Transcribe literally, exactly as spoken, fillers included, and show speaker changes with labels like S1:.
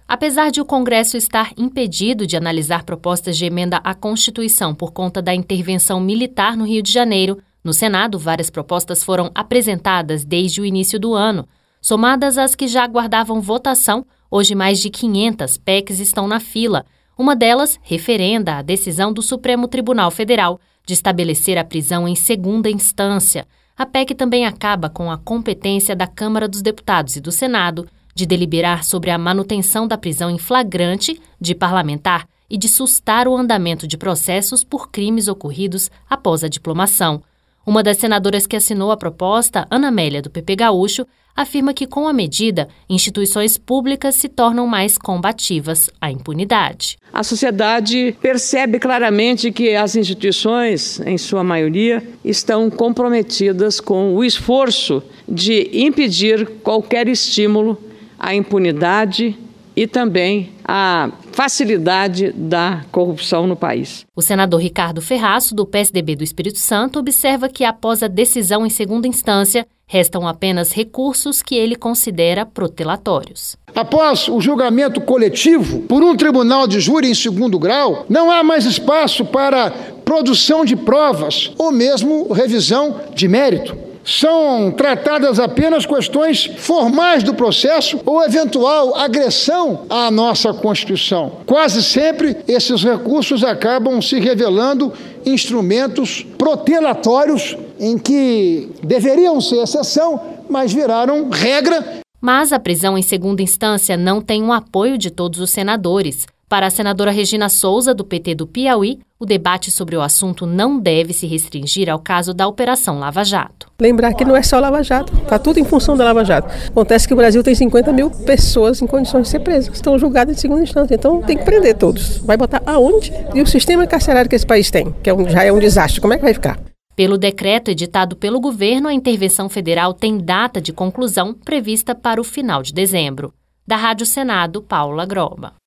S1: Apesar de o Congresso estar impedido de analisar propostas de emenda à Constituição por conta da intervenção militar no Rio de Janeiro, no Senado várias propostas foram apresentadas desde o início do ano. Somadas às que já aguardavam votação, hoje mais de quinhentas P E Cs estão na fila. Uma delas referenda a decisão do Supremo Tribunal Federal de estabelecer a prisão em segunda instância. A P E C também acaba com a competência da Câmara dos Deputados e do Senado de deliberar sobre a manutenção da prisão em flagrante de parlamentar e de sustar o andamento de processos por crimes ocorridos após a diplomação. Uma das senadoras que assinou a proposta, Ana Amélia, do P P Gaúcho, afirma que, com a medida, instituições públicas se tornam mais combativas à impunidade.
S2: A sociedade percebe claramente que as instituições, em sua maioria, estão comprometidas com o esforço de impedir qualquer estímulo à impunidade e também à facilidade da corrupção no país.
S1: O senador Ricardo Ferraço, do P S D B do Espírito Santo, observa que, após a decisão em segunda instância, restam apenas recursos que ele considera protelatórios.
S3: Após o julgamento coletivo por um tribunal de júri em segundo grau, não há mais espaço para produção de provas ou mesmo revisão de mérito. São tratadas apenas questões formais do processo ou eventual agressão à nossa Constituição. Quase sempre, esses recursos acabam se revelando instrumentos protelatórios em que deveriam ser exceção, mas viraram regra.
S1: Mas a prisão em segunda instância não tem o apoio de todos os senadores. Para a senadora Regina Souza, do P T do Piauí, o debate sobre o assunto não deve se restringir ao caso da Operação Lava Jato.
S4: Lembrar que não é só Lava Jato, está tudo em função da Lava Jato. Acontece que o Brasil tem cinquenta mil pessoas em condições de ser presas, estão julgadas em segunda instância, então tem que prender todos. Vai botar aonde? E o sistema carcerário que esse país tem, que é um, já é um desastre, como é que vai ficar?
S1: Pelo decreto editado pelo governo, a intervenção federal tem data de conclusão prevista para o final de dezembro. Da Rádio Senado, Paula Groba.